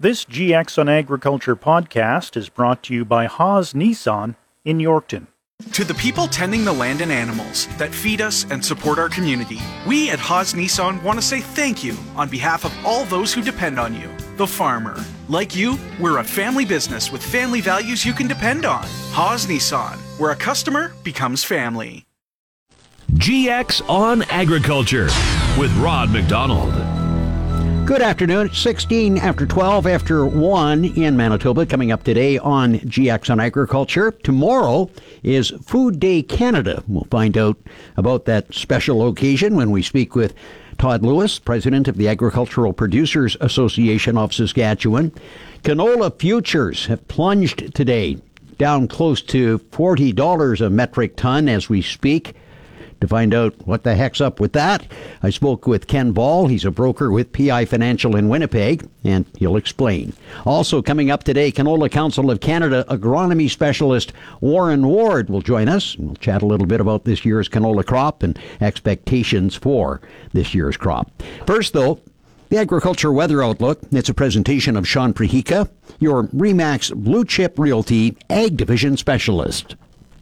This GX on Agriculture podcast is brought to you by Haas Nissan in Yorkton. To the people tending the land and animals that feed us and support our community, we at Haas Nissan want to say thank you on behalf of all those who depend on you, the farmer. Like you, we're a family business with family values you can depend on. Haas Nissan, where a customer becomes family. GX on Agriculture with Rod McDonald. Good afternoon. It's 16 after 12 after 1 in Manitoba. Coming up today on GX on Agriculture. Tomorrow is Food Day Canada. We'll find out about that special occasion when we speak with Todd Lewis, president of the Agricultural Producers Association of Saskatchewan. Canola futures have plunged today, down close to $40 a metric ton as we speak. To find out what the heck's up with that, I spoke with Ken Ball. He's a broker with PI Financial in Winnipeg, and he'll explain. Also coming up today, Canola Council of Canada agronomy specialist Warren Ward will join us. We'll chat a little bit about this year's canola crop and expectations for this year's crop. First, though, the Agriculture Weather Outlook. It's a presentation of Sean Prehika, your RE/MAX Blue Chip Realty Ag Division Specialist.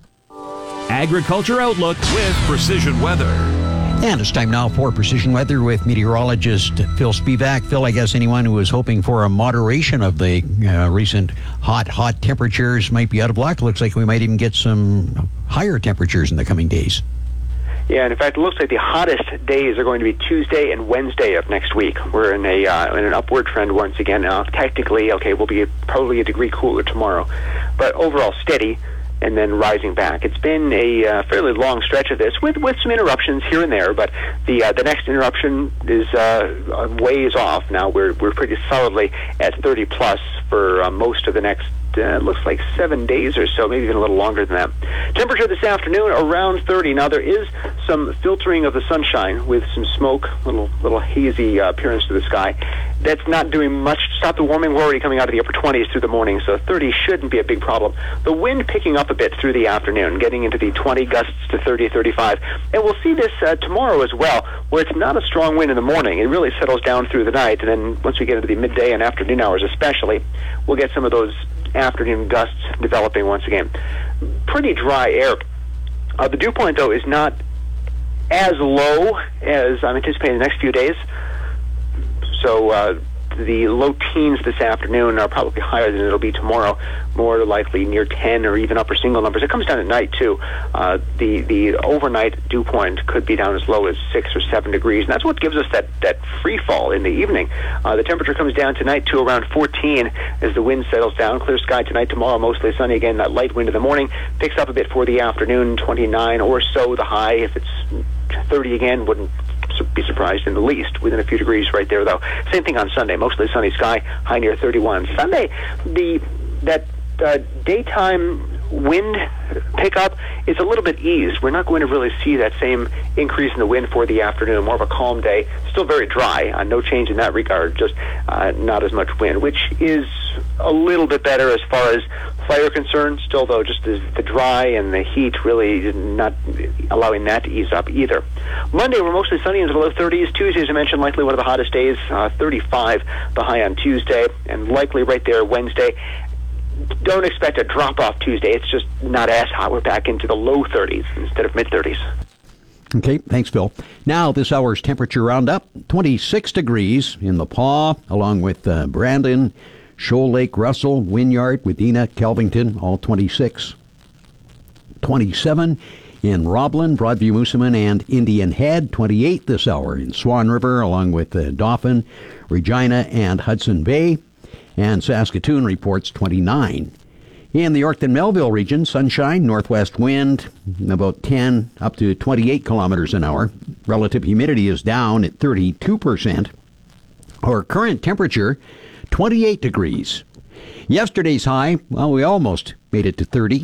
Agriculture Outlook with Precision Weather. And it's time now for Precision Weather with meteorologist Phil Spivak. Phil, I guess anyone who was hoping for a moderation of the recent hot temperatures might be out of luck. Looks like we might even get some higher temperatures in the coming days. Yeah, and in fact, it looks like the hottest days are going to be Tuesday and Wednesday of next week. We're in an upward trend once again. Now, technically, we'll be probably a degree cooler tomorrow, but overall steady, and then rising back. It's been a fairly long stretch of this, with some interruptions here and there, but the next interruption is ways off. Now we're pretty solidly at 30 plus for most of the next looks like 7 days or so, maybe even a little longer than that. Temperature this afternoon around 30. Now there is some filtering of the sunshine with some smoke, little hazy appearance to the sky. That's not doing much to stop the warming. We're already coming out of the upper 20s through the morning, so 30 shouldn't be a big problem. The wind picking up a bit through the afternoon, getting into the 20 gusts to 30, 35. And we'll see this tomorrow as well, where it's not a strong wind in the morning. It really settles down through the night, and then once we get into the midday and afternoon hours especially, we'll get some of those afternoon gusts developing once again. Pretty dry air. The dew point, though, is not as low as I'm anticipating the next few days. So the low teens this afternoon are probably higher than it'll be tomorrow, more likely near 10 or even upper single numbers. It comes down at night, too. The overnight dew point could be down as low as 6 or 7 degrees, and that's what gives us that free fall in the evening. The temperature comes down tonight to around 14 as the wind settles down. Clear sky tonight, tomorrow, mostly sunny again. That light wind in the morning picks up a bit for the afternoon, 29 or so the high. If it's 30 again, wouldn't be surprised in the least, within a few degrees right there, though. Same thing on Sunday, mostly sunny sky, high near 31. Sunday, that daytime wind pickup is a little bit eased. We're not going to really see that same increase in the wind for the afternoon. More of a calm day. Still very dry. No change in that regard. Just not as much wind, which is a little bit better as far as fire concerned. Still, though, just the dry and the heat really not allowing that to ease up either. Monday, we're mostly sunny into the low 30s. Tuesday, as I mentioned, likely one of the hottest days. 35 the high on Tuesday, and likely right there Wednesday. Don't expect a drop-off Tuesday. It's just not as hot. We're back into the low 30s instead of mid-30s. Okay, thanks, Phil. Now, this hour's temperature roundup, 26 degrees in the Paw, along with Brandon, Shoal Lake, Russell, Wynyard, Wadena, Kelvington, all 26. 27 in Roblin, Broadview, Moosomin, and Indian Head. 28 this hour in Swan River, along with Dauphin, Regina, and Hudson Bay. And Saskatoon reports 29. In the Yorkton-Melville region, sunshine, northwest wind, about 10 up to 28 kilometers an hour. Relative humidity is down at 32%. Our current temperature, 28 degrees. Yesterday's high, well, we almost made it to 30.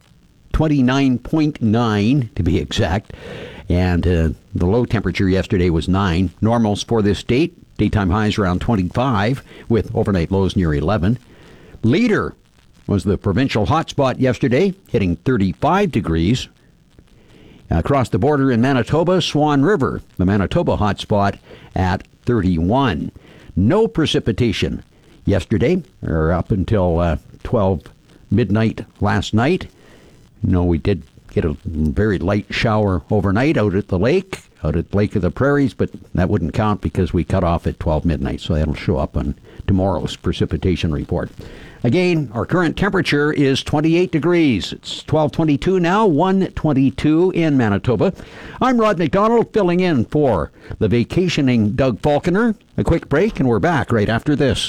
29.9 to be exact. And the low temperature yesterday was 9. Normals for this date, daytime highs around 25 with overnight lows near 11. Leader was the provincial hotspot yesterday, hitting 35 degrees. Across the border in Manitoba, Swan River, the Manitoba hotspot at 31. No precipitation yesterday, or up until 12 midnight last night. We did get a very light shower overnight out at Lake of the Prairies, but that wouldn't count because we cut off at 12 midnight, so that'll show up on tomorrow's precipitation report. Again, our current temperature is 28 degrees. It's 12:22 now, 1:22 in Manitoba. I'm Rod McDonald, filling in for the vacationing Doug Falconer. A quick break, and we're back right after this.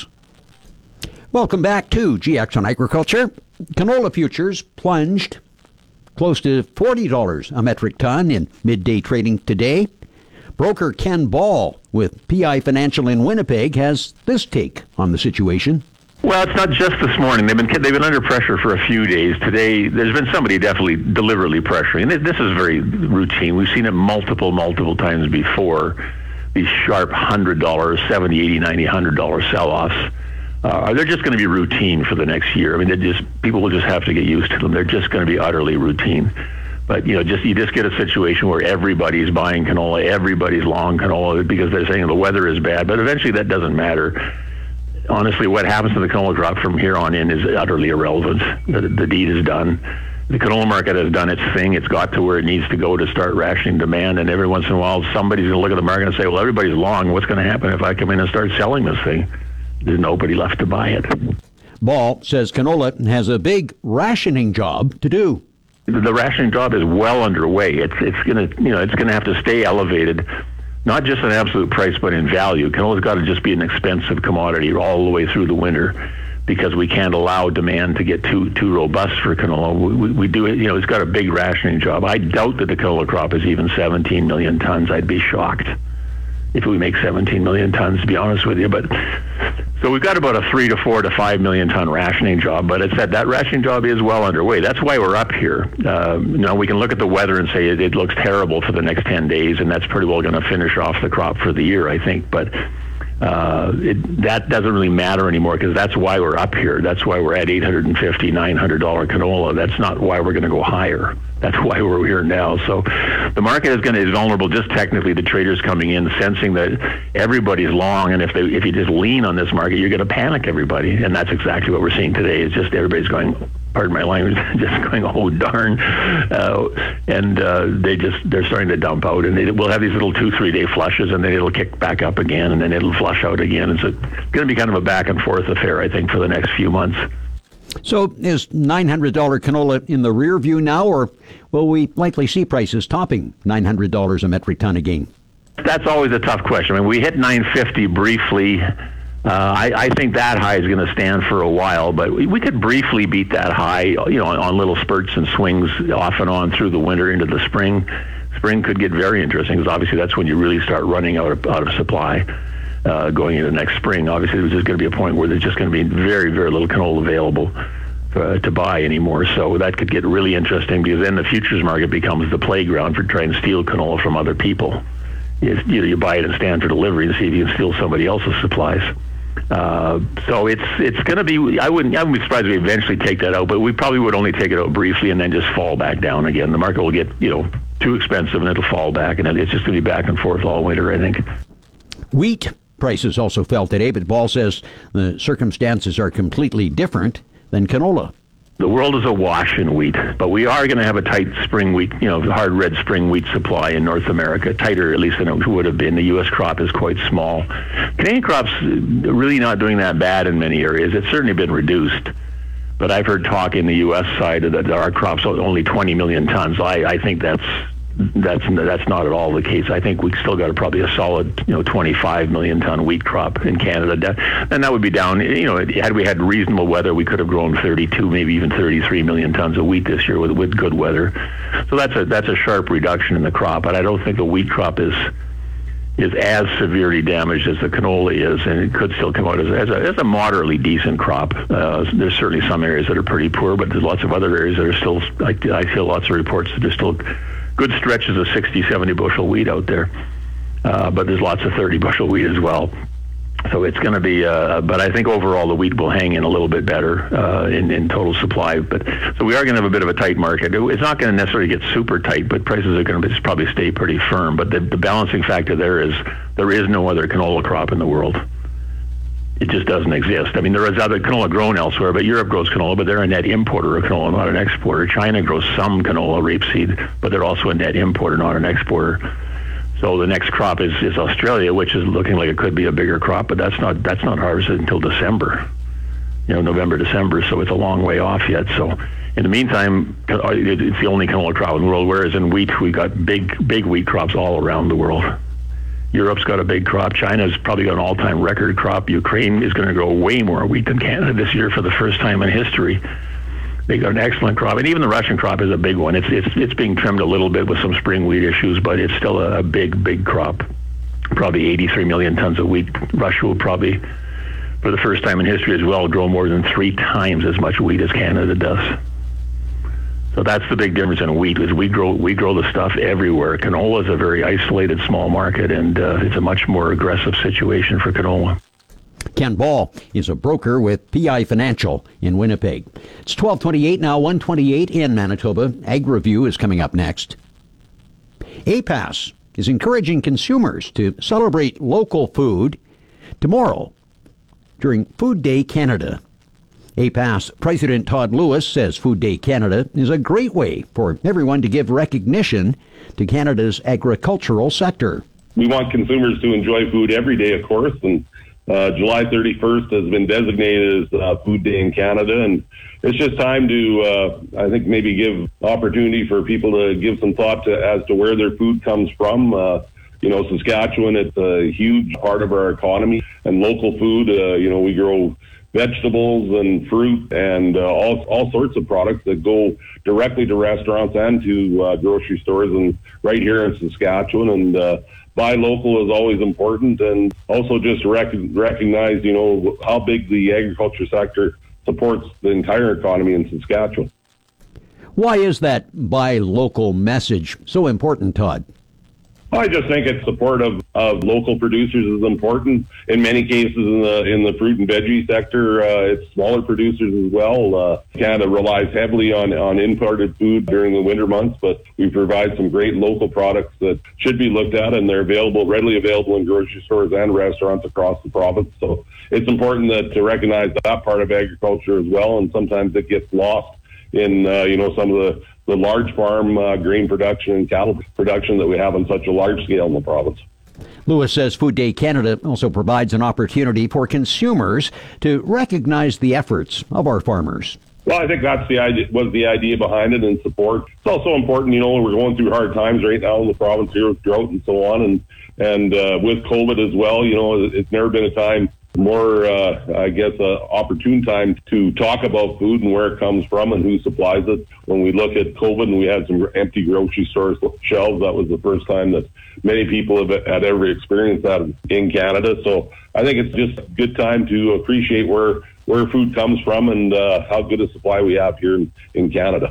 Welcome back to GX on Agriculture. Canola futures plunged close to $40 a metric ton in midday trading today. Broker Ken Ball with PI Financial in Winnipeg has this take on the situation. Well, it's not just this morning. They've been under pressure for a few days. Today, there's been somebody definitely deliberately pressuring. This is very routine. We've seen it multiple times before. These sharp $100, $70, $80, $90, $100 sell-offs. They're just going to be routine for the next year. I mean, people will just have to get used to them. They're just going to be utterly routine. But you just get a situation where everybody's buying canola, everybody's long canola because they're saying the weather is bad. But eventually, that doesn't matter. Honestly, what happens to the canola crop from here on in is utterly irrelevant. The deed is done. The canola market has done its thing. It's got to where it needs to go to start rationing demand. And every once in a while, somebody's going to look at the market and say, well, everybody's long. What's going to happen if I come in and start selling this thing? There's nobody left to buy it. Ball says canola has a big rationing job to do. The rationing job is well underway. It's going to have to stay elevated, not just in absolute price, but in value. Canola's got to just be an expensive commodity all the way through the winter because we can't allow demand to get too robust for canola. We do it. It's got a big rationing job. I doubt that the canola crop is even 17 million tons. I'd be shocked if we make 17 million tons, to be honest with you. But so we've got about a 3 to 4 to 5 million ton rationing job, but it's that rationing job is well underway. That's why we're up here. We can look at the weather and say it looks terrible for the next 10 days, and that's pretty well going to finish off the crop for the year, I think. But that doesn't really matter anymore because that's why we're up here. That's why we're at $850, $900 canola. That's not why we're going to go higher. That's why we're here now. So the market is vulnerable just technically to traders coming in, sensing that everybody's long, and if you just lean on this market, you're going to panic everybody. And that's exactly what we're seeing today. It's just everybody's going, pardon my language, just going, oh darn, and they're starting to dump out, and we'll have these little 2-3 day flushes, and then it'll kick back up again, and then it'll flush out again. It's going to be kind of a back and forth affair, I think, for the next few months. So is $900 canola in the rear view now, or will we likely see prices topping $900 a metric ton again? That's always a tough question. I mean, we hit $950 briefly. I think that high is going to stand for a while, but we could briefly beat that high, on little spurts and swings off and on through the winter into the spring. Spring could get very interesting because obviously that's when you really start running out of supply. Going into next spring, obviously there's just going to be a point where there's just going to be very, very little canola available to buy anymore. So that could get really interesting because then the futures market becomes the playground for trying to steal canola from other people. You buy it and stand for delivery and see if you can steal somebody else's supplies. So it's going to be. I wouldn't be surprised if we eventually take that out, but we probably would only take it out briefly and then just fall back down again. The market will get too expensive and it'll fall back, and it's just going to be back and forth all winter, I think. Wheat prices also fell today, but Ball says the circumstances are completely different than canola. The world is awash in wheat, but we are going to have a tight spring wheat, hard red spring wheat supply in North America, tighter at least than it would have been. The U.S. crop is quite small. Canadian crop's really not doing that bad in many areas. It's certainly been reduced, but I've heard talk in the U.S. side that our crop's only 20 million tons. I think that's not at all the case. I think we've still got probably a solid 25 million ton wheat crop in Canada, and that would be down. Had we had reasonable weather, we could have grown 32, maybe even 33 million tons of wheat this year with good weather. So that's a sharp reduction in the crop, but I don't think the wheat crop is as severely damaged as the canola is, and it could still come out as a moderately decent crop. There's certainly some areas that are pretty poor, but there's lots of other areas that are still. I feel lots of reports that there's still good stretches of 60, 70 bushel wheat out there, but there's lots of 30 bushel wheat as well. So it's going to be, but I think overall the wheat will hang in a little bit better in total supply. But so we are going to have a bit of a tight market. It's not going to necessarily get super tight, but prices are going to probably stay pretty firm. But the balancing factor there is no other canola crop in the world. It just doesn't exist. I mean, there is other canola grown elsewhere, but Europe grows canola, but they're a net importer of canola, not an exporter. China grows some canola rapeseed, but they're also a net importer, not an exporter. So the next crop is Australia, which is looking like it could be a bigger crop, but that's not harvested until December, November, December. So it's a long way off yet. So in the meantime, it's the only canola crop in the world. Whereas in wheat, we got big wheat crops all around the world. Europe's got a big crop. China's probably got an all-time record crop. Ukraine is going to grow way more wheat than Canada this year for the first time in history. They got an excellent crop, and even the Russian crop is a big one. It's being trimmed a little bit with some spring wheat issues, but it's still a big crop. Probably 83 million tons of wheat. Russia will probably, for the first time in history as well, grow more than 3 times as much wheat as Canada does. So that's the big difference in wheat, is we grow the stuff everywhere. Canola is a very isolated small market, and it's a much more aggressive situation for canola. Ken Ball is a broker with PI Financial in Winnipeg. It's 12:28 now, 1:28 in Manitoba. AgriView is coming up next. APAS is encouraging consumers to celebrate local food tomorrow during Food Day Canada. APAS President Todd Lewis says Food Day Canada is a great way for everyone to give recognition to Canada's agricultural sector. We want consumers to enjoy food every day, of course, and July 31st has been designated as Food Day in Canada, and it's just time to, I think, maybe give opportunity for people to give some thought as to where their food comes from. Saskatchewan, it's a huge part of our economy, and local food, we grow vegetables and fruit and all sorts of products that go directly to restaurants and to grocery stores, and right here in Saskatchewan. And buy local is always important, and also just recognize, how big the agriculture sector supports the entire economy in Saskatchewan. Why is that buy local message so important, Todd? I just think its support of local producers is important. In many cases, in the fruit and veggie sector, it's smaller producers as well. Canada relies heavily on imported food during the winter months, but we provide some great local products that should be looked at, and they're readily available in grocery stores and restaurants across the province. So it's important to recognize that part of agriculture as well, and sometimes it gets lost in some of the large farm grain production and cattle production that we have on such a large scale in the province. Lewis says Food Day Canada also provides an opportunity for consumers to recognize the efforts of our farmers. Well, I think that's the idea behind it, and support. It's also important, we're going through hard times right now in the province here with drought and so on, and with COVID as well. It's never been a time more, opportune time to talk about food and where it comes from and who supplies it. When we look at COVID and we had some empty grocery store shelves, that was the first time that many people had ever experienced that in Canada. So I think it's just a good time to appreciate where food comes from and how good a supply we have here in Canada.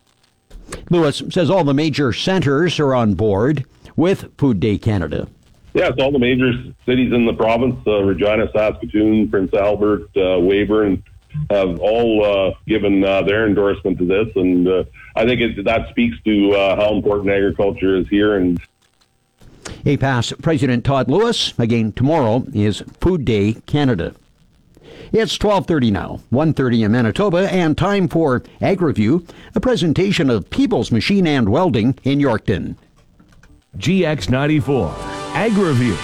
Lewis says all the major centers are on board with Food Day Canada. Yeah, it's all the major cities in the province, Regina, Saskatoon, Prince Albert, Weyburn, have all given their endorsement to this. And I think that speaks to how important agriculture is here. And APAS President Todd Lewis, again, tomorrow is Food Day Canada. It's 12:30 now, 1:30 in Manitoba, and time for AgriView, a presentation of Peebles Machine and Welding in Yorkton. GX94, AgriView.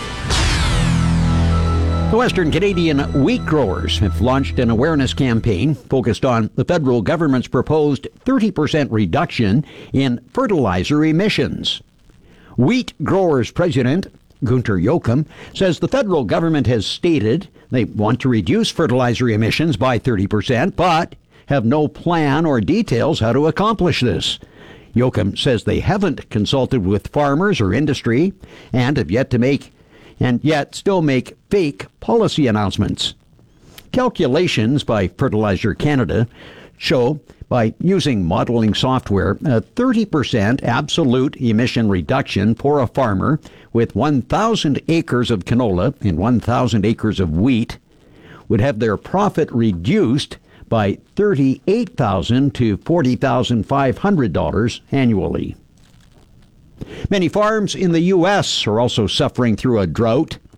The Western Canadian wheat growers have launched an awareness campaign focused on the federal government's proposed 30% reduction in fertilizer emissions. Wheat Growers President Gunter Jochum says the federal government has stated they want to reduce fertilizer emissions by 30%, but have no plan or details how to accomplish this. Jochum says they haven't consulted with farmers or industry and have yet still make fake policy announcements. Calculations by Fertilizer Canada show by using modeling software a 30% absolute emission reduction for a farmer with 1,000 acres of canola and 1,000 acres of wheat would have their profit reduced by $38,000 to $40,500 annually. Many farms in the U.S. are also suffering through a drought.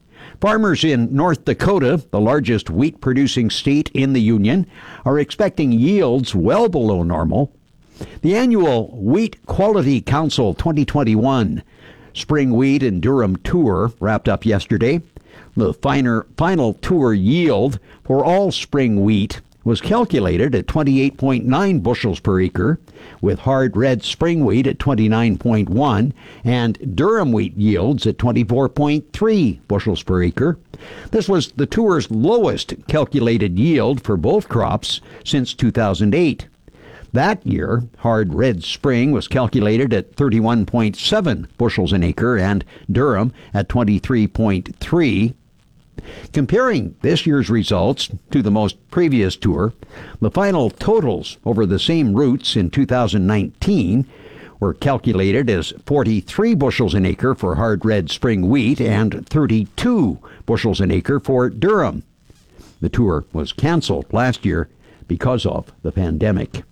Farmers in North Dakota, the largest wheat-producing state in the Union, are expecting yields well below normal. The annual Wheat Quality Council 2021 Spring Wheat and Durum Tour wrapped up yesterday. The final tour yield for all spring wheat was calculated at 28.9 bushels per acre, with hard red spring wheat at 29.1 and durum wheat yields at 24.3 bushels per acre. This was the tour's lowest calculated yield for both crops since 2008. That year, hard red spring was calculated at 31.7 bushels an acre and durum at 23.3. Comparing this year's results to the most previous tour, the final totals over the same routes in 2019 were calculated as 43 bushels an acre for hard red spring wheat and 32 bushels an acre for durum. The tour was canceled last year because of the pandemic.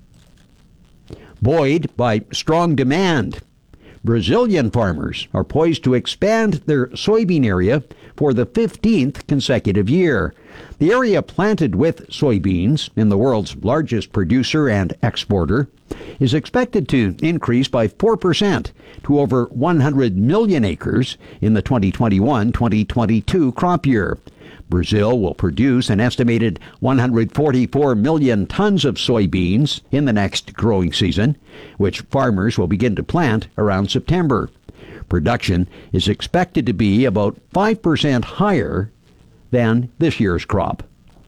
Buoyed by strong demand, Brazilian farmers are poised to expand their soybean area for the 15th consecutive year. The area planted with soybeans in the world's largest producer and exporter is expected to increase by 4% to over 100 million acres in the 2021-2022 crop year. Brazil will produce an estimated 144 million tons of soybeans in the next growing season, which farmers will begin to plant around September. Production is expected to be about 5% higher than this year's crop.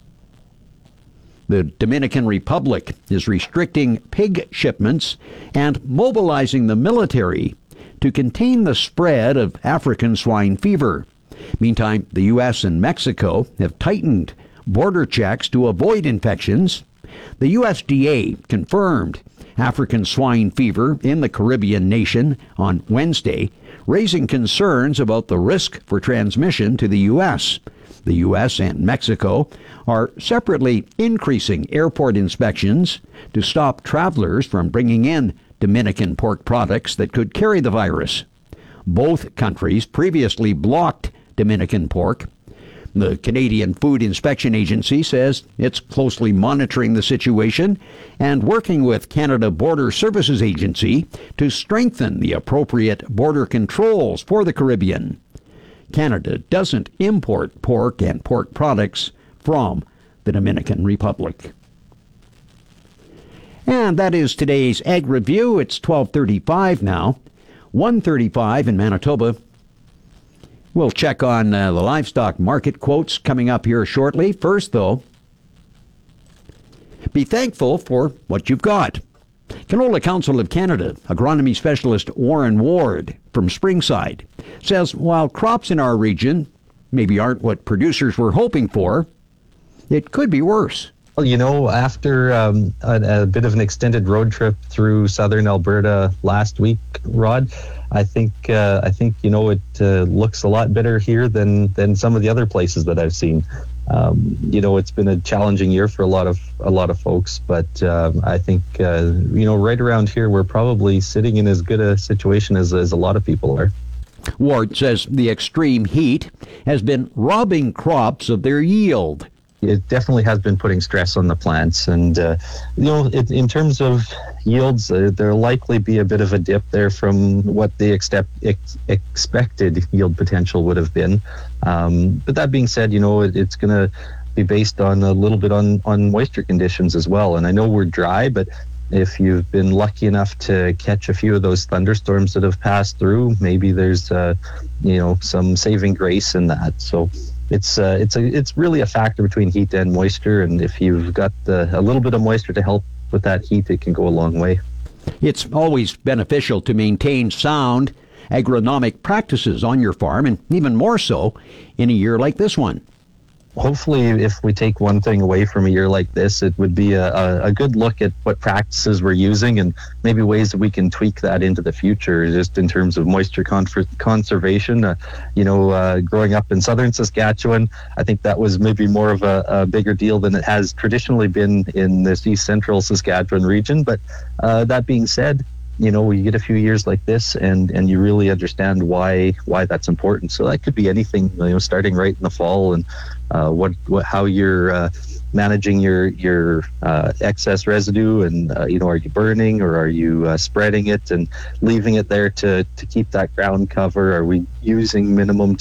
The Dominican Republic is restricting pig shipments and mobilizing the military to contain the spread of African swine fever. Meantime, the U.S. and Mexico have tightened border checks to avoid infections. The USDA confirmed African swine fever in the Caribbean nation on Wednesday, raising concerns about the risk for transmission to the U.S. The U.S. and Mexico are separately increasing airport inspections to stop travelers from bringing in Dominican pork products that could carry the virus. Both countries previously blocked Dominican pork. The Canadian Food Inspection Agency says it's closely monitoring the situation and working with Canada Border Services Agency to strengthen the appropriate border controls for the Caribbean. Canada doesn't import pork and pork products from the Dominican Republic. And that is today's Ag Review. It's 12:35 now, 1:35 in Manitoba. We'll check on the livestock market quotes coming up here shortly. First, though, be thankful for what you've got. Canola Council of Canada agronomy specialist Warren Ward from Springside says while crops in our region maybe aren't what producers were hoping for, it could be worse. Well, you know, after a bit of an extended road trip through southern Alberta last week, Rod, I think you know it looks a lot better here than some of the other places that I've seen. You know, it's been a challenging year for a lot of folks, but I think you know, right around here we're probably sitting in as good a situation as a lot of people are. Ward says the extreme heat has been robbing crops of their yield. It definitely has been putting stress on the plants, and you know, in terms of yields, there'll likely be a bit of a dip there from what the expected yield potential would have been. But that being said, you know, it's going to be based on a little bit on moisture conditions as well. And I know we're dry, but if you've been lucky enough to catch a few of those thunderstorms that have passed through, maybe there's you know, some saving grace in that. So it's really a factor between heat and moisture, and if you've got a little bit of moisture to help with that heat, it can go a long way. It's always beneficial to maintain sound agronomic practices on your farm, and even more so in a year like this one. Hopefully, if we take one thing away from a year like this, it would be a good look at what practices we're using and maybe ways that we can tweak that into the future, just in terms of moisture conservation. You know, growing up in southern Saskatchewan, I think that was maybe more of a bigger deal than it has traditionally been in this east central Saskatchewan region. But that being said, you get a few years like this, and you really understand why that's important. So that could be anything, starting right in the fall, and how you're managing your excess residue, and are you burning, or are you spreading it and leaving it there to keep that ground cover? Are we using minimum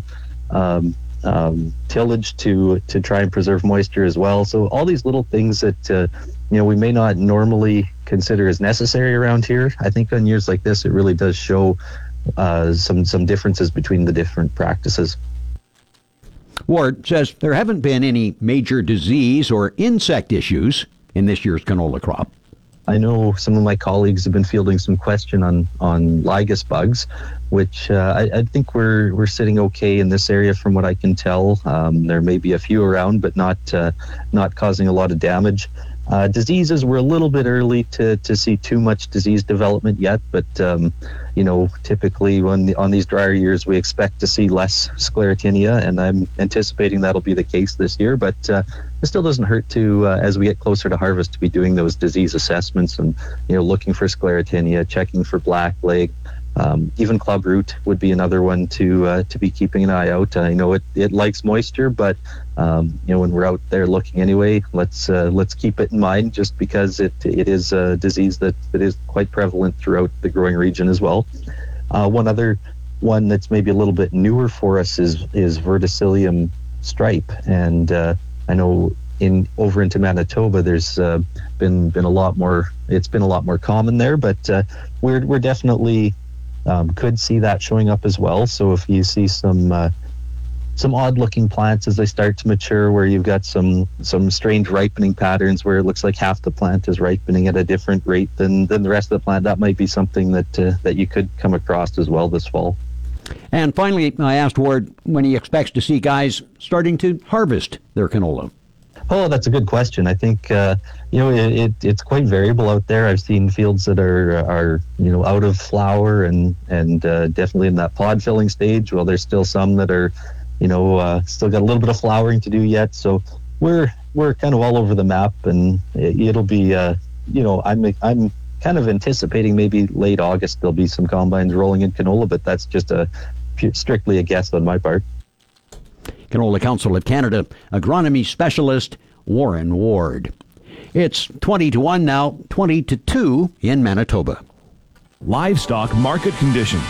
tillage to try and preserve moisture as well? So all these little things that we may not normally consider as necessary around here. I think on years like this, it really does show some differences between the different practices. Ward says there haven't been any major disease or insect issues in this year's canola crop. I know some of my colleagues have been fielding some question on lygus bugs, which I think we're sitting okay in this area from what I can tell. There may be a few around, but not causing a lot of damage. Diseases, we're a little bit early to see too much disease development yet, but typically on these drier years we expect to see less sclerotinia, and I'm anticipating that'll be the case this year. But it still doesn't hurt to, as we get closer to harvest, to be doing those disease assessments and looking for sclerotinia, checking for blackleg. Even clubroot would be another one to be keeping an eye out. I know it likes moisture, but when we're out there looking anyway, let's keep it in mind, just because it is a disease that is quite prevalent throughout the growing region as well. One other one that's maybe a little bit newer for us is verticillium stripe, and I know over into Manitoba there's been a lot more. It's been a lot more common there, but we're definitely could see that showing up as well. So if you see some odd-looking plants as they start to mature, where you've got some strange ripening patterns where it looks like half the plant is ripening at a different rate than the rest of the plant, that might be something that you could come across as well this fall. And finally, I asked Ward when he expects to see guys starting to harvest their canola. Oh, that's a good question. I think it's quite variable out there. I've seen fields that are out of flower and definitely in that pod filling stage. Well, there's still some that are still got a little bit of flowering to do yet. So we're kind of all over the map, and it'll be I'm kind of anticipating maybe late August there'll be some combines rolling in canola, but that's just strictly a guess on my part. Canola Council of Canada agronomy specialist Warren Ward. It's 20-1 now, 20-2 in Manitoba. Livestock market conditions.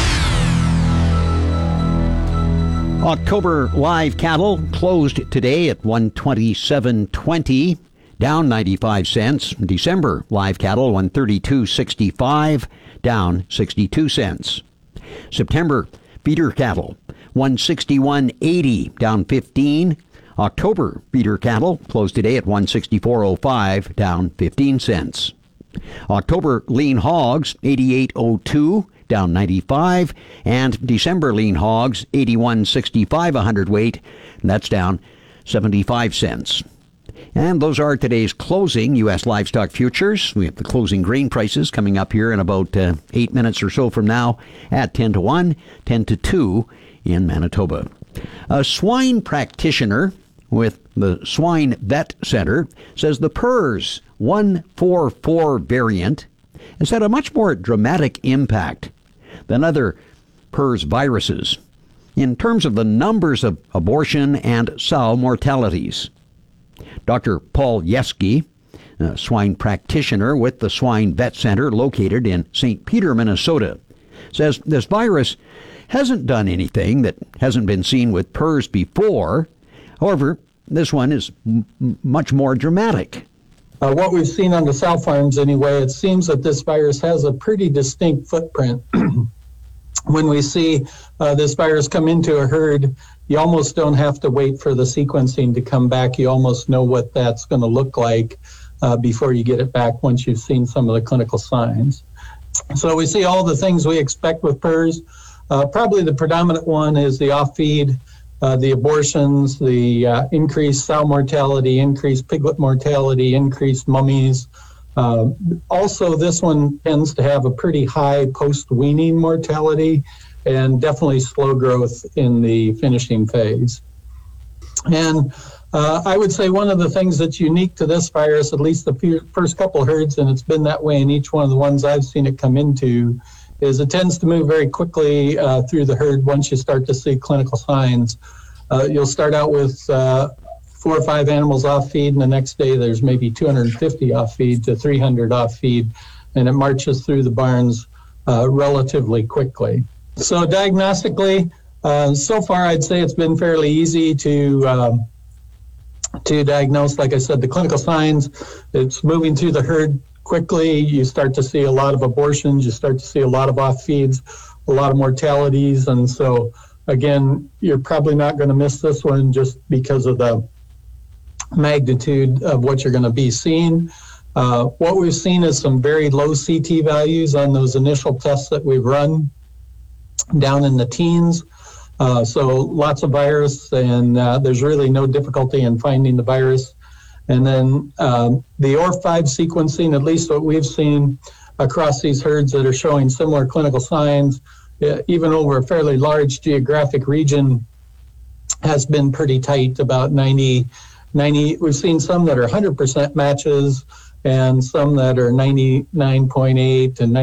October live cattle closed today at $127.20, down 95 cents. December live cattle $132.65, down 62 cents. September feeder cattle $161.80, down 15. October feeder cattle closed today at $164.05, down 15 cents. October lean hogs $88.02, down 95, and December lean hogs $81.65 a hundredweight, and that's down 75 cents. And those are today's closing U.S. livestock futures. We have the closing grain prices coming up here in about 8 minutes or so from now at 10-1, 10-2 in Manitoba. A swine practitioner with the Swine Vet Center says the PRRS 144 variant has had a much more dramatic impact than other PRRS viruses in terms of the numbers of abortion and sow mortalities. Dr. Paul Yeski, a swine practitioner with the Swine Vet Center located in St. Peter, Minnesota, says this virus hasn't done anything that hasn't been seen with PRRS before. However, this one is much more dramatic. What we've seen on the sow farms anyway, it seems that this virus has a pretty distinct footprint. When we see this virus come into a herd, you almost don't have to wait for the sequencing to come back. You almost know what that's going to look like before you get it back once you've seen some of the clinical signs. So we see all the things we expect with PRRS. Probably the predominant one is the off-feed, the abortions, the increased sow mortality, increased piglet mortality, increased mummies. Also, this one tends to have a pretty high post-weaning mortality and definitely slow growth in the finishing phase. And I would say one of the things that's unique to this virus, at least the first couple herds, and it's been that way in each one of the ones I've seen it come into, is it tends to move very quickly through the herd once you start to see clinical signs. You'll start out with 4 or 5 animals off feed, and the next day there's maybe 250 off feed to 300 off feed, and it marches through the barns relatively quickly. So diagnostically, so far I'd say it's been fairly easy to diagnose. Like I said, the clinical signs, it's moving through the herd quickly. You start to see a lot of abortions, you start to see a lot of off feeds, a lot of mortalities, and so again, you're probably not going to miss this one just because of the magnitude of what you're going to be seeing. What we've seen is some very low CT values on those initial tests that we've run, down in the teens. So lots of virus, and there's really no difficulty in finding the virus. And then the ORF5 sequencing, at least what we've seen across these herds that are showing similar clinical signs, even over a fairly large geographic region, has been pretty tight, about 90. We've seen some that are 100% matches and some that are 99.8 and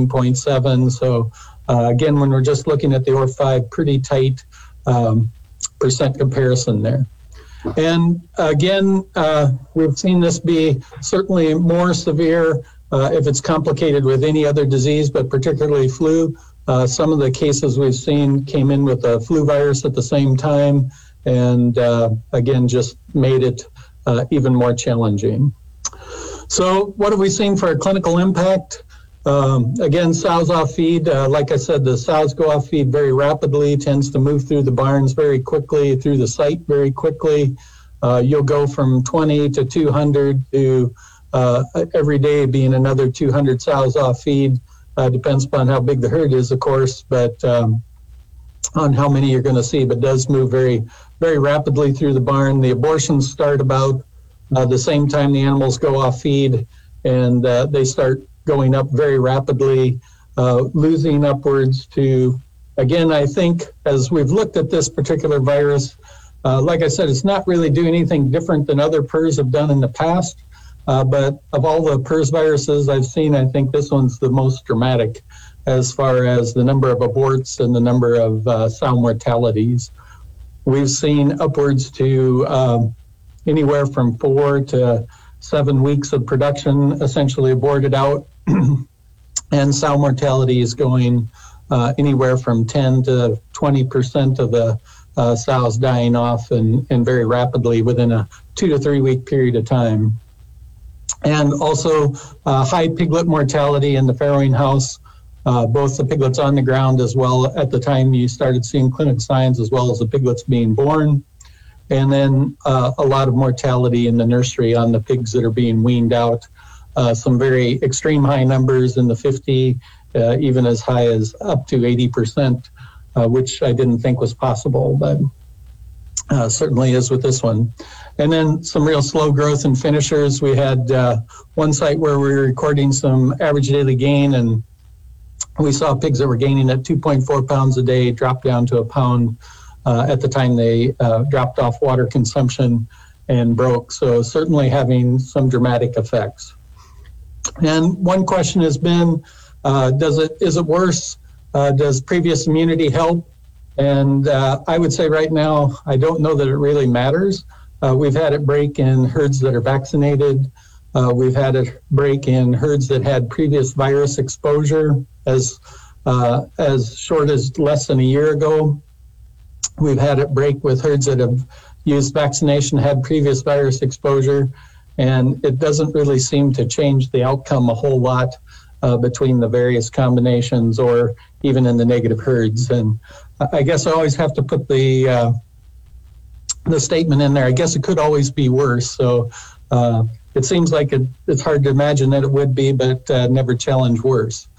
99.7. So again, when we're just looking at the ORF5, pretty tight percent comparison there. And again, we've seen this be certainly more severe if it's complicated with any other disease, but particularly flu. Some of the cases we've seen came in with a flu virus at the same time, and again, just made it even more challenging. So what have we seen for a clinical impact? Again, sows off feed. Like I said, the sows go off feed very rapidly, tends to move through the barns very quickly, through the site very quickly. You'll go from 20 to 200 to every day being another 200 sows off feed. Depends upon how big the herd is, of course, but on how many you're going to see, but does move very, very rapidly through the barn. The abortions start about the same time the animals go off feed, and they start going up very rapidly, losing upwards to, again, I think as we've looked at this particular virus, like I said, it's not really doing anything different than other PRRS have done in the past, but of all the PRRS viruses I've seen, I think this one's the most dramatic as far as the number of aborts and the number of sow mortalities. We've seen upwards to anywhere from 4 to 7 weeks of production essentially aborted out, and sow mortality is going anywhere from 10 to 20% of the sows dying off and very rapidly within a 2 to 3 week period of time. And also high piglet mortality in the farrowing house, both the piglets on the ground as well at the time you started seeing clinical signs, as well as the piglets being born. And then a lot of mortality in the nursery on the pigs that are being weaned out. Some very extreme high numbers in the 50, even as high as up to 80%, which I didn't think was possible, but certainly is with this one. And then some real slow growth in finishers. We had one site where we were recording some average daily gain, and we saw pigs that were gaining at 2.4 pounds a day drop down to a pound at the time they dropped off water consumption and broke. So certainly having some dramatic effects. And one question has been, is it worse? Does previous immunity help? And I would say right now, I don't know that it really matters. We've had it break in herds that are vaccinated. We've had it break in herds that had previous virus exposure as short as less than a year ago. We've had it break with herds that have used vaccination, had previous virus exposure, and it doesn't really seem to change the outcome a whole lot between the various combinations or even in the negative herds. And I guess I always have to put the statement in there. I guess it could always be worse. So it seems like it's hard to imagine that it would be, but never challenge worse.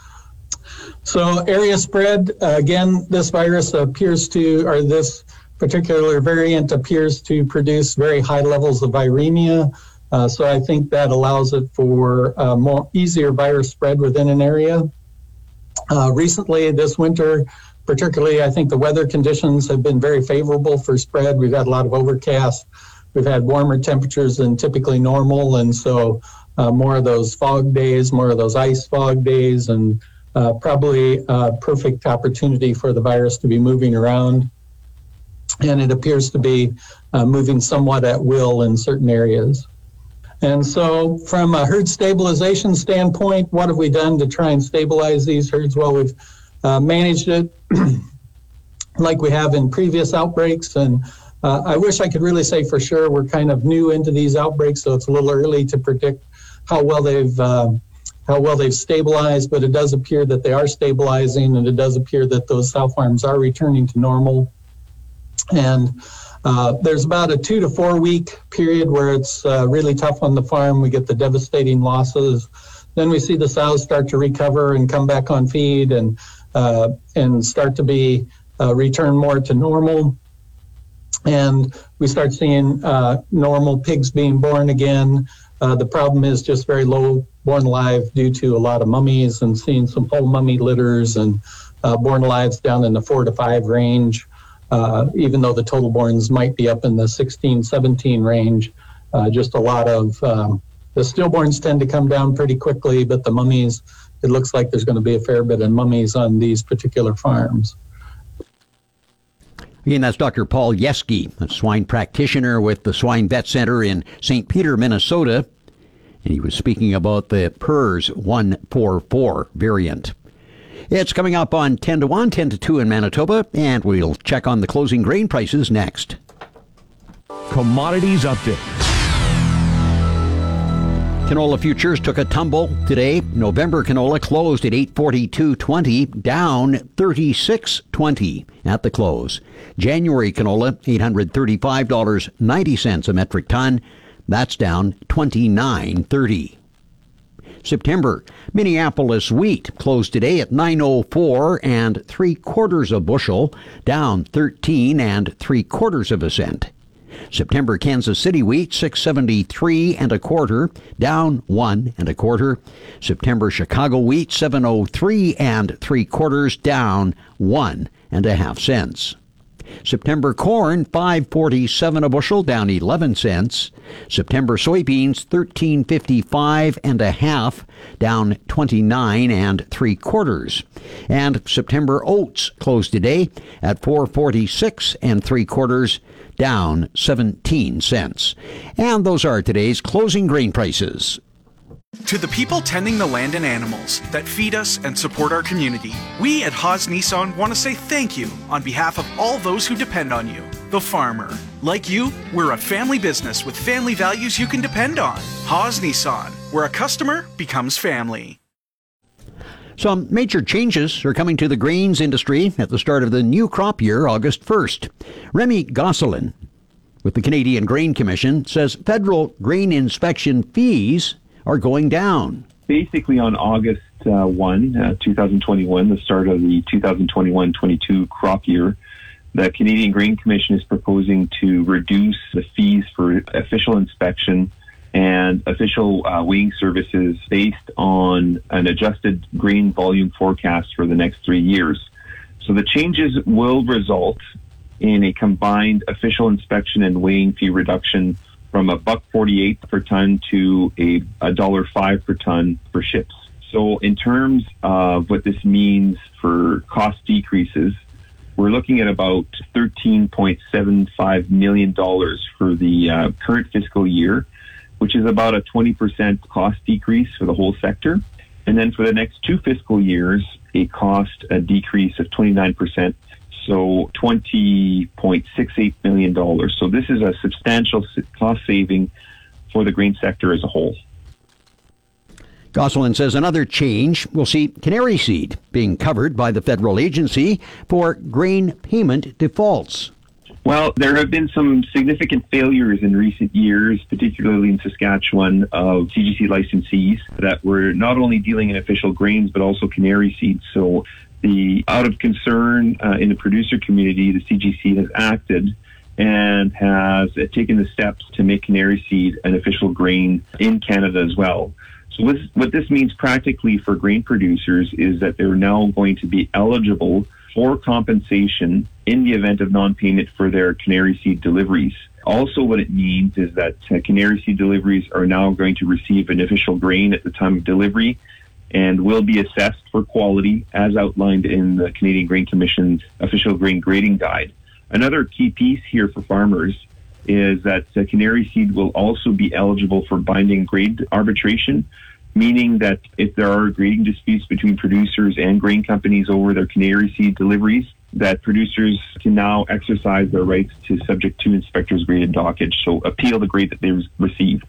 So area spread, again, this virus appears to, or this particular variant appears to produce very high levels of viremia. So I think that allows it for more easier virus spread within an area. Recently, this winter, particularly, I think the weather conditions have been very favorable for spread. We've had a lot of overcast. we've had warmer temperatures than typically normal, and so more of those fog days, more of those ice fog days, and probably a perfect opportunity for the virus to be moving around. And it appears to be moving somewhat at will in certain areas. And so from a herd stabilization standpoint, what have we done to try and stabilize these herds? Well, we've managed it like we have in previous outbreaks. And I wish I could really say for sure. We're kind of new into these outbreaks, so it's a little early to predict how well they've stabilized, but it does appear that they are stabilizing, and it does appear that those sow farms are returning to normal. And there's about a 2 to 4 week period where it's really tough on the farm. We get the devastating losses. Then we see the sows start to recover and come back on feed and start to be return more to normal. And we start seeing normal pigs being born again. The problem is just very low born alive due to a lot of mummies, and seeing some whole mummy litters and born alives down in the 4 to 5 range. Even though the total borns might be up in the 16, 17 range, just a lot of the stillborns tend to come down pretty quickly, but the mummies, it looks like there's going to be a fair bit of mummies on these particular farms. Again, that's Dr. Paul Yeske, a swine practitioner with the Swine Vet Center in St. Peter, Minnesota. And he was speaking about the PRRS 144 variant. It's coming up on 10 to 1, 10 to 2 in Manitoba, and we'll check on the closing grain prices next. Commodities Update. Canola futures took a tumble today. November canola closed at $842.20, down $36.20 at the close. January canola, $835.90 a metric ton. That's down $29.30. September, Minneapolis wheat closed today at $904 3/4 a bushel, down 13 3/4 cents. September Kansas City wheat, $673 1/4, down 1 1/4. September Chicago wheat, $703 3/4, down 1 1/2 cents. September corn, $5.47 a bushel, down 11 cents. September soybeans, $13.55 1/2, down 29 3/4. And September oats closed today at $4.46 3/4, down 17 cents. And those are today's closing grain prices. To the people tending the land and animals that feed us and support our community, we at Haas Nissan want to say thank you on behalf of all those who depend on you, the farmer. Like you, we're a family business with family values you can depend on. Haas Nissan, where a customer becomes family. Some major changes are coming to the grains industry at the start of the new crop year, August 1st. Remy Gosselin with the Canadian Grain Commission says federal grain inspection fees are going down. Basically on August 1, 2021, the start of the 2021-22 crop year, the Canadian Grain Commission is proposing to reduce the fees for official inspection and official weighing services based on an adjusted grain volume forecast for the next 3 years. So the changes will result in a combined official inspection and weighing fee reduction from $1.48 per ton to $1.05 per ton for ships. So in terms of what this means for cost decreases, we're looking at about $13.75 million for the current fiscal year, which is about a 20% cost decrease for the whole sector. And then for the next 2 fiscal years, a decrease of 29%. So $20.68 million. So this is a substantial cost saving for the grain sector as a whole. Gosselin says another change will see canary seed being covered by the federal agency for grain payment defaults. Well, there have been some significant failures in recent years, particularly in Saskatchewan, of CGC licensees that were not only dealing in official grains, but also canary seeds. So out of concern in the producer community, the CGC has acted and has taken the steps to make canary seed an official grain in Canada as well. So what this means practically for grain producers is that they're now going to be eligible for compensation in the event of non-payment for their canary seed deliveries. Also, what it means is that canary seed deliveries are now going to receive an official grain at the time of delivery and will be assessed for quality as outlined in the Canadian Grain Commission's official grain grading guide. Another key piece here for farmers is that canary seed will also be eligible for binding grade arbitration, meaning that if there are grading disputes between producers and grain companies over their canary seed deliveries, that producers can now exercise their rights to subject to inspectors' graded dockage, so appeal the grade that they receive.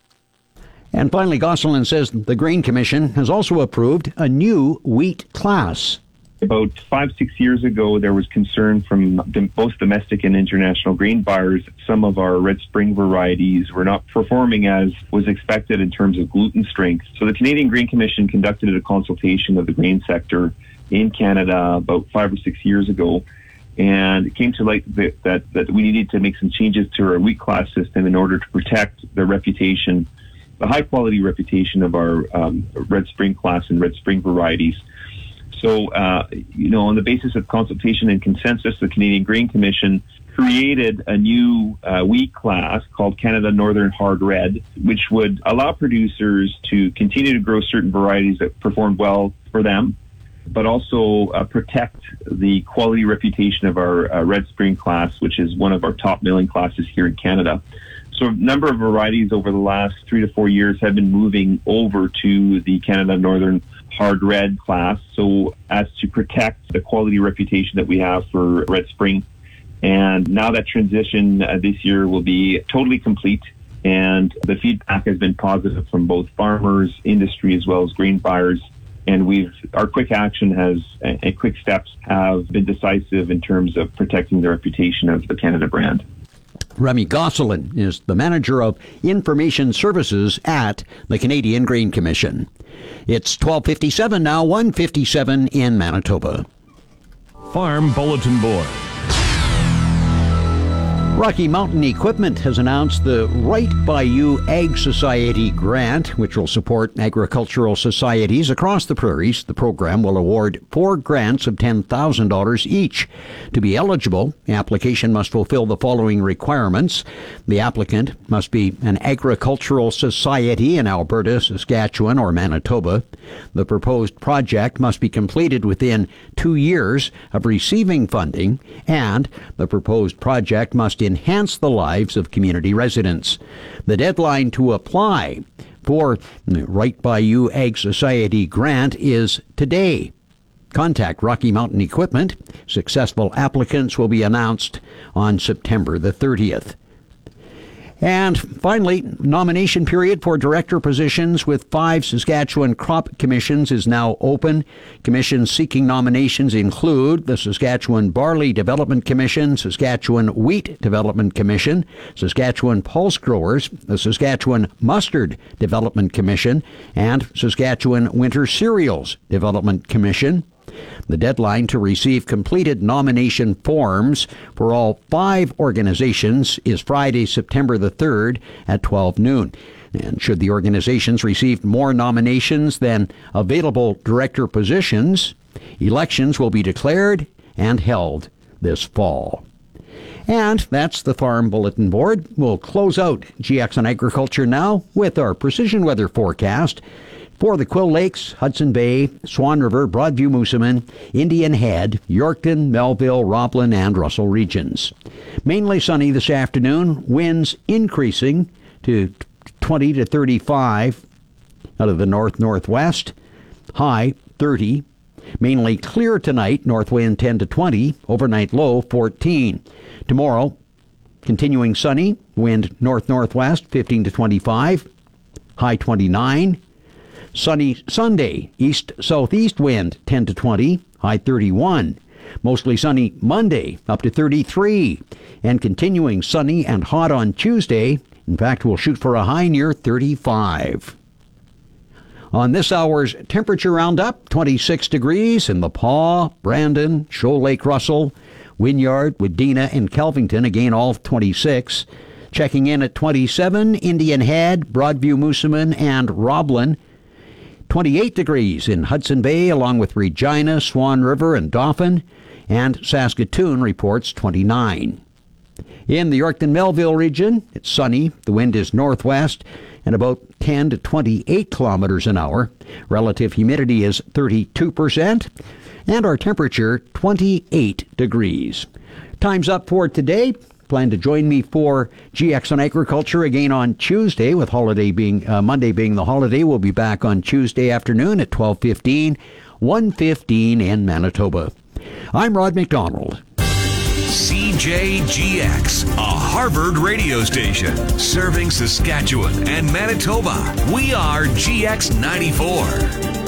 And finally, Gosselin says the Grain Commission has also approved a new wheat class. About 5-6 years ago, there was concern from both domestic and international grain buyers that some of our Red Spring varieties were not performing as was expected in terms of gluten strength. So the Canadian Grain Commission conducted a consultation of the grain sector in Canada about 5 or 6 years ago, and it came to light that we needed to make some changes to our wheat class system in order to protect the reputation, the high-quality reputation of our Red Spring class and Red Spring varieties. So, on the basis of consultation and consensus, the Canadian Grain Commission created a new wheat class called Canada Northern Hard Red, which would allow producers to continue to grow certain varieties that performed well for them, but also protect the quality reputation of our Red Spring class, which is one of our top milling classes here in Canada. So a number of varieties over the last 3 to 4 years have been moving over to the Canada Northern Hard Red class, so as to protect the quality reputation that we have for Red Spring. And now that transition this year will be totally complete, and the feedback has been positive from both farmers, industry, as well as grain buyers. And our quick action and quick steps have been decisive in terms of protecting the reputation of the Canada brand. Remy Gosselin is the Manager of Information Services at the Canadian Grain Commission. It's 12:57 now, 1:57 in Manitoba. Farm Bulletin Board. Rocky Mountain Equipment has announced the Right by You Ag Society grant, which will support agricultural societies across the prairies. The program will award 4 grants of $10,000 each. To be eligible, the application must fulfill the following requirements. The applicant must be an agricultural society in Alberta, Saskatchewan, or Manitoba. The proposed project must be completed within 2 years of receiving funding, and the proposed project must enhance the lives of community residents. The deadline to apply for the Right by You Ag Society grant is today. Contact Rocky Mountain Equipment. Successful applicants will be announced on September the 30th. And finally, nomination period for director positions with 5 Saskatchewan crop commissions is now open. Commissions seeking nominations include the Saskatchewan Barley Development Commission, Saskatchewan Wheat Development Commission, Saskatchewan Pulse Growers, the Saskatchewan Mustard Development Commission, and Saskatchewan Winter Cereals Development Commission. The deadline to receive completed nomination forms for all 5 organizations is Friday, September the 3rd at 12 noon. And should the organizations receive more nominations than available director positions, elections will be declared and held this fall. And that's the Farm Bulletin Board. We'll close out GX on Agriculture now with our precision weather forecast for the Quill Lakes, Hudson Bay, Swan River, Broadview, Moosomin, Indian Head, Yorkton, Melville, Roblin, and Russell regions. Mainly sunny this afternoon, winds increasing to 20 to 35 out of the north-northwest, high 30. Mainly clear tonight, north wind 10 to 20, overnight low 14. Tomorrow, continuing sunny, wind north-northwest 15 to 25, high 29. Sunny Sunday, east-southeast wind 10 to 20, high 31. Mostly sunny Monday, up to 33. And continuing sunny and hot on Tuesday. In fact, we'll shoot for a high near 35. On this hour's temperature roundup, 26 degrees in the Paw, Brandon, Shoal Lake Russell, Wynyard, Wadena, and Kelvington, again all 26. Checking in at 27, Indian Head, Broadview, Moosomin, and Roblin. 28 degrees in Hudson Bay, along with Regina, Swan River, and Dauphin. and Saskatoon reports 29. In the Yorkton-Melville region, it's sunny. The wind is northwest and about 10 to 28 kilometers an hour. Relative humidity is 32%, and our temperature 28 degrees. Time's up for today. Plan to join me for GX on Agriculture again on Tuesday, with Monday being the holiday. We'll be back on Tuesday afternoon at 12:15, 1:15 in Manitoba. I'm Rod McDonald. CJGX, a Harvard radio station serving Saskatchewan and Manitoba. We are GX 94.